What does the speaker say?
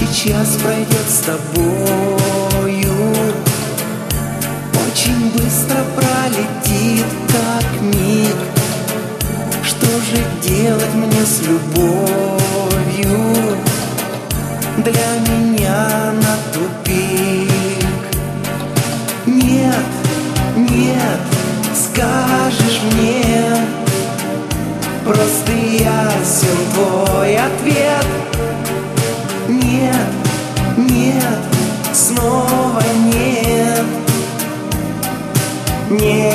Час пройдет с тобою, очень быстро пролетит, как миг. Что же делать мне с любовью? Для меня на тупик. Нет, нет, скажешь мне, просто ясен твой ответ. Нет, нет, снова нет. Нет.